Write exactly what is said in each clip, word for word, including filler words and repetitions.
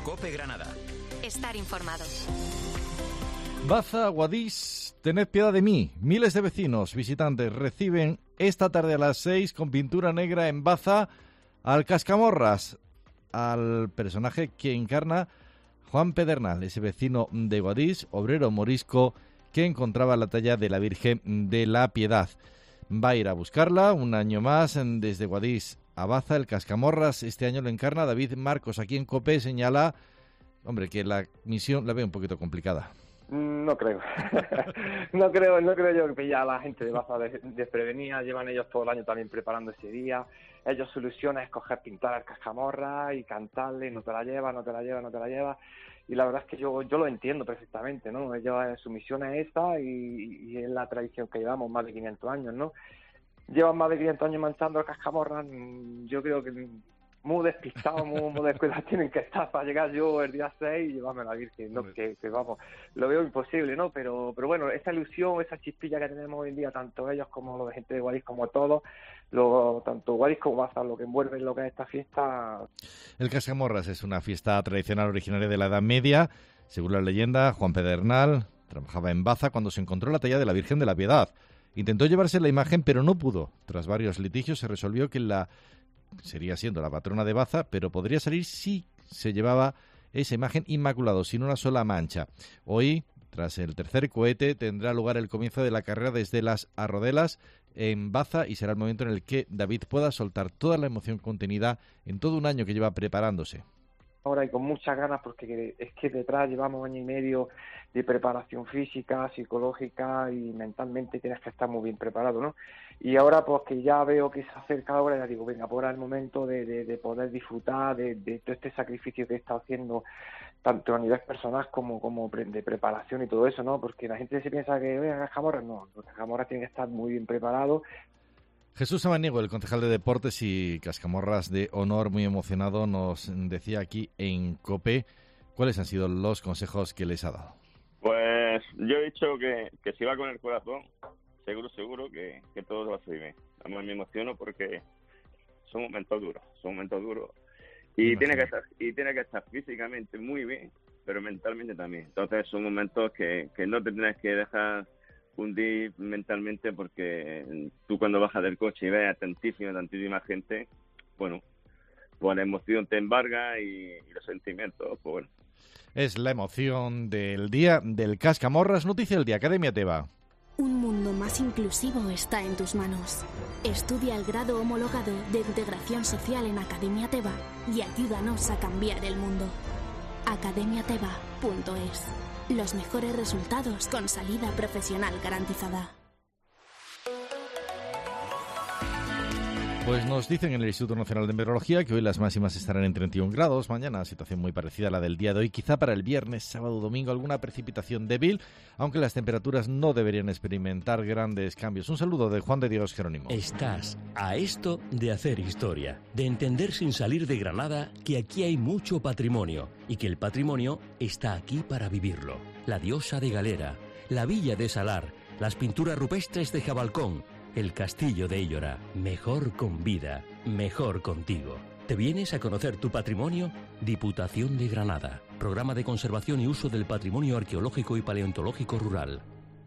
COPE Granada. Estar informado. Baza, Guadix, tened piedad de mí. Miles de vecinos, visitantes, reciben esta tarde a las seis con pintura negra en Baza al Cascamorras, al personaje que encarna Juan Pedernal, ese vecino de Guadix, obrero morisco que encontraba la talla de la Virgen de la Piedad. Va a ir a buscarla un año más desde Guadix a Baza. El Cascamorras este año lo encarna David Marcos. Aquí en COPE señala, hombre, que la misión la ve un poquito complicada. No creo. no creo no creo yo que pilla a la gente de Baza desprevenida. Llevan ellos todo el año también preparando ese día. Ellos su ilusión es coger, pintar al Cascamorra y cantarle, no te la lleva, no te la lleva, no te la lleva. Y la verdad es que yo yo lo entiendo perfectamente, ¿no? Ellos, su misión es esta y, y es la tradición que llevamos más de quinientos años, ¿no? Llevan más de quinientos años manchando al Cascamorra. Yo creo que muy despistados, muy, muy descuidados tienen que estar para llegar yo el día seis y llevarme a la Virgen, ¿no? Que, que vamos, lo veo imposible, ¿no? Pero pero bueno, esa ilusión, esa chispilla que tenemos hoy en día, tanto ellos como los de gente de Guadix, como todos, lo, tanto Guadix como Baza, lo que envuelve lo que es esta fiesta. El Cascamorras es una fiesta tradicional originaria de la Edad Media. Según la leyenda, Juan Pedernal trabajaba en Baza cuando se encontró la talla de la Virgen de la Piedad. Intentó llevarse la imagen, pero no pudo. Tras varios litigios se resolvió que la sería siendo la patrona de Baza, pero podría salir si se llevaba esa imagen inmaculado, sin una sola mancha. Hoy, tras el tercer cohete, tendrá lugar el comienzo de la carrera desde las Arrodelas en Baza y será el momento en el que David pueda soltar toda la emoción contenida en todo un año que lleva preparándose. Ahora y con muchas ganas, porque es que detrás llevamos año y medio de preparación física, psicológica y mentalmente tienes que estar muy bien preparado, ¿no? Y ahora pues que ya veo que se acerca la hora, ya digo, venga, pues ahora es el momento de, de, de poder disfrutar de, de todo este sacrificio que he estado haciendo, tanto a nivel personal como, como de preparación y todo eso, ¿no? Porque la gente se piensa que, oye, Cascamorras, no, los Cascamorras tienen que estar muy bien preparados. Jesús Samaniego, el concejal de Deportes y Cascamorras de Honor, muy emocionado, nos decía aquí en COPE cuáles han sido los consejos que les ha dado. Pues yo he dicho que, que si va con el corazón, seguro, seguro que, que todo va a salir bien. Además me emociono porque son momentos duros, son momentos duros y tiene que estar y tiene que estar físicamente muy bien, pero mentalmente también. Entonces son momentos que, que no te tienes que dejar hundir mentalmente, porque tú cuando bajas del coche y ves a tantísima, tantísima gente, bueno, pues la emoción te embarga y, y los sentimientos, pues bueno. Es la emoción del día del Cascamorras. Noticia del día, Academia Teba. Un mundo más inclusivo está en tus manos. Estudia el grado homologado de Integración Social en Academia Teba y ayúdanos a cambiar el mundo. academia teba punto es. Los mejores resultados con salida profesional garantizada. Pues nos dicen en el Instituto Nacional de Meteorología que hoy las máximas estarán en treinta y un grados, mañana situación muy parecida a la del día de hoy, quizá para el viernes, sábado, domingo alguna precipitación débil, aunque las temperaturas no deberían experimentar grandes cambios. Un saludo de Juan de Dios Jerónimo. Estás a esto de hacer historia, de entender sin salir de Granada que aquí hay mucho patrimonio y que el patrimonio está aquí para vivirlo. La diosa de Galera, la villa de Salar, las pinturas rupestres de Jabalcón, el castillo de Illora, mejor con vida, mejor contigo. ¿Te vienes a conocer tu patrimonio? Diputación de Granada. Programa de conservación y uso del patrimonio arqueológico y paleontológico rural.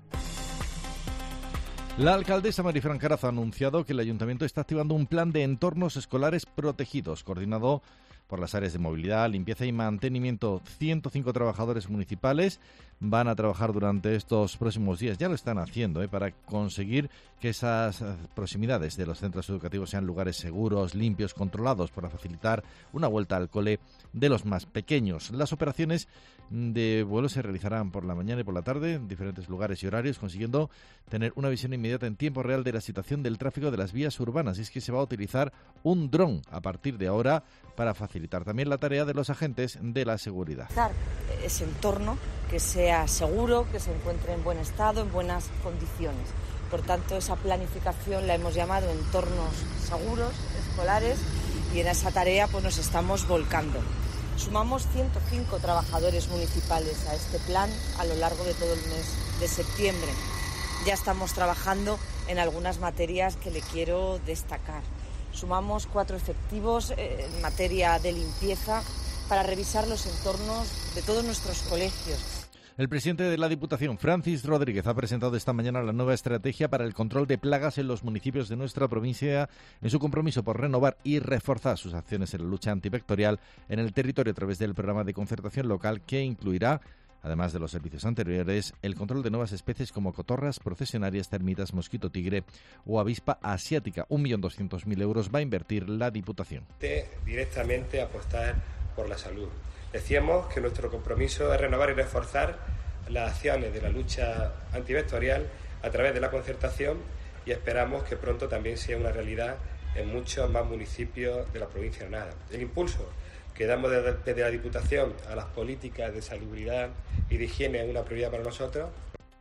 La alcaldesa Marifran Carazo ha anunciado que el ayuntamiento está activando un plan de entornos escolares protegidos, coordinado por las áreas de movilidad, limpieza y mantenimiento. ciento cinco trabajadores municipales van a trabajar durante estos próximos días, ya lo están haciendo, ¿eh? para conseguir que esas proximidades de los centros educativos sean lugares seguros, limpios, controlados, para facilitar una vuelta al cole de los más pequeños. Las operaciones de vuelo se realizarán por la mañana y por la tarde en diferentes lugares y horarios, consiguiendo tener una visión inmediata en tiempo real de la situación del tráfico de las vías urbanas. Y es que se va a utilizar un dron a partir de ahora para facilitar también la tarea de los agentes de la seguridad. Ese entorno que sea seguro, que se encuentre en buen estado, en buenas condiciones. Por tanto, esa planificación la hemos llamado entornos seguros, escolares, y en esa tarea pues nos estamos volcando. Sumamos ciento cinco trabajadores municipales a este plan a lo largo de todo el mes de septiembre. Ya estamos trabajando en algunas materias que le quiero destacar. Sumamos cuatro efectivos en materia de limpieza, para revisar los entornos de todos nuestros colegios. El presidente de la Diputación, Francis Rodríguez, ha presentado esta mañana la nueva estrategia para el control de plagas en los municipios de nuestra provincia en su compromiso por renovar y reforzar sus acciones en la lucha antivectorial en el territorio a través del programa de concertación local que incluirá, además de los servicios anteriores, el control de nuevas especies como cotorras, procesionarias, termitas, mosquito tigre o avispa asiática. un millón doscientos mil euros va a invertir la Diputación. Directamente apostar por la salud. Decíamos que nuestro compromiso es renovar y reforzar las acciones de la lucha antivectorial a través de la concertación y esperamos que pronto también sea una realidad en muchos más municipios de la provincia de Granada. El impulso que damos desde, desde la Diputación a las políticas de salubridad y de higiene es una prioridad para nosotros.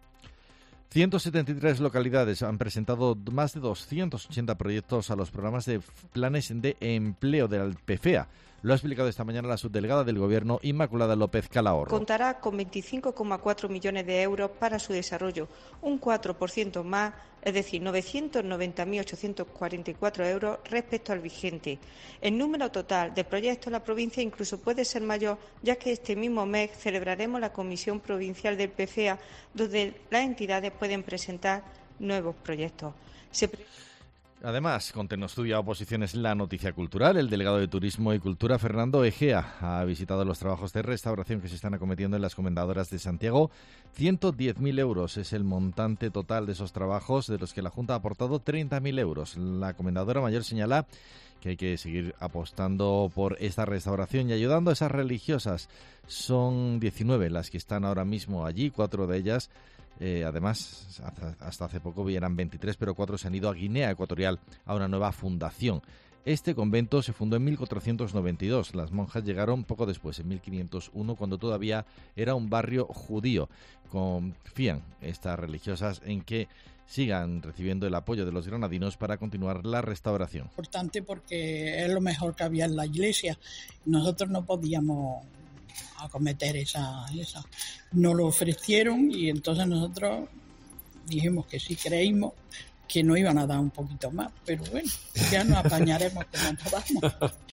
ciento setenta y tres localidades han presentado más de doscientos ochenta proyectos a los programas de planes de empleo del P F E A. Lo ha explicado esta mañana la subdelegada del Gobierno, Inmaculada López Calahorro. Contará con veinticinco coma cuatro millones de euros para su desarrollo, un cuatro por ciento más, es decir, novecientos noventa mil ochocientos cuarenta y cuatro euros respecto al vigente. El número total de proyectos en la provincia incluso puede ser mayor, ya que este mismo mes celebraremos la Comisión Provincial del P F E A, donde las entidades pueden presentar nuevos proyectos. Se... Además, Conte estudia oposiciones la noticia cultural. El delegado de Turismo y Cultura, Fernando Egea, ha visitado los trabajos de restauración que se están acometiendo en las Comendadoras de Santiago. ciento diez mil euros es el montante total de esos trabajos, de los que la Junta ha aportado treinta mil euros. La Comendadora Mayor señala que hay que seguir apostando por esta restauración y ayudando a esas religiosas. Son diecinueve las que están ahora mismo allí, cuatro de ellas Eh, además, hasta hace poco eran veintitrés, pero cuatro se han ido a Guinea Ecuatorial a una nueva fundación. Este convento se fundó en mil cuatrocientos noventa y dos. Las monjas llegaron poco después, en mil quinientos uno, cuando todavía era un barrio judío. Confían estas religiosas en que sigan recibiendo el apoyo de los granadinos para continuar la restauración. Importante porque es lo mejor que había en la iglesia. Nosotros no podíamos acometer esa, esa. Nos lo ofrecieron y entonces nosotros dijimos que sí, creímos que no iban a dar un poquito más, pero bueno, ya nos apañaremos como podamos.